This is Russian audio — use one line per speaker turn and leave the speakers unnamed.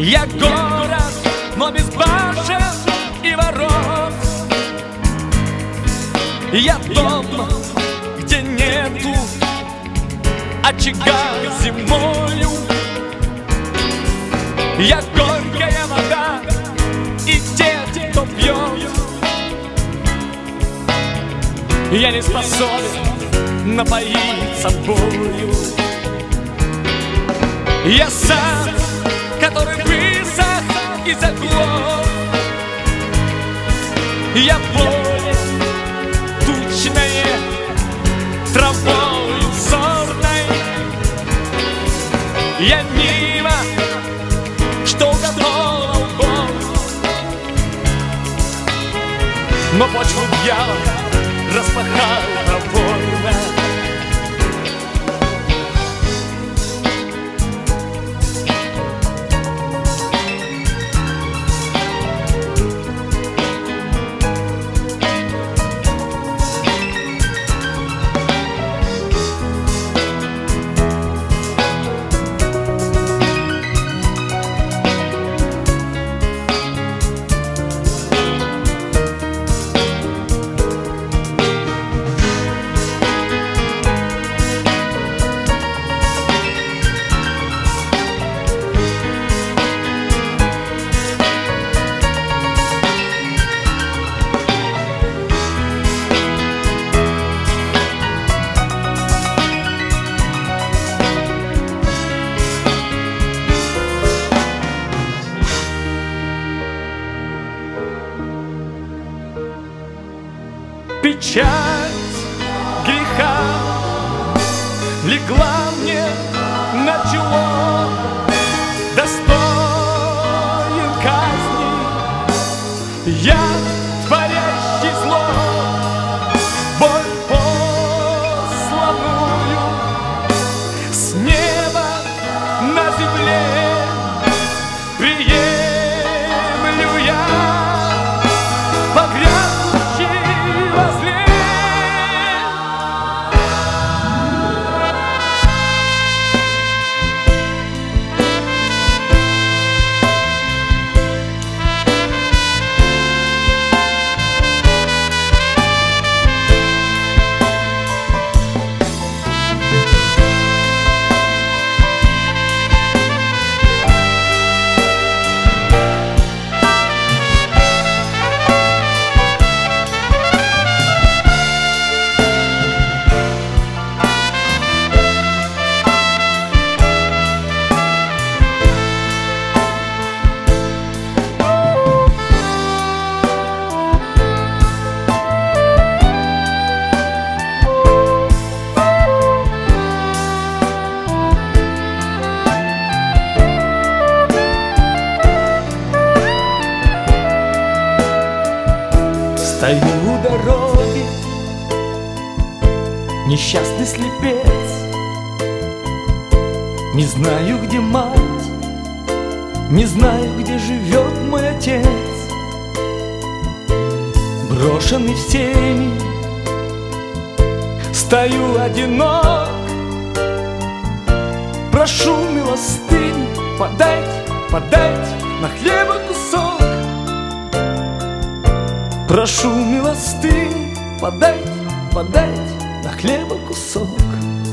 Я город, но без башен и ворот. Я дом, где нету очага зимою. Я горькая вода и тех, кто пьет. Я не способен напоить собою. Я сад, который высох и заглох. Я поле тучное, травою сорной. Я нива, что готова в бой. Но почву дьявол распахал пробойно. Печать греха легла мне на чело, достоин казни. Я, творящий зло, боль посланную с неба на земле приемлю я. Стою у дороги, несчастный слепец. Не знаю, где мать, не знаю, где живет мой отец. Брошенный всеми, стою одинок. Прошу милостыню, подайте, подайте на хлеба кусок. Прошу милостыню, подайте, подайте на хлеба кусок.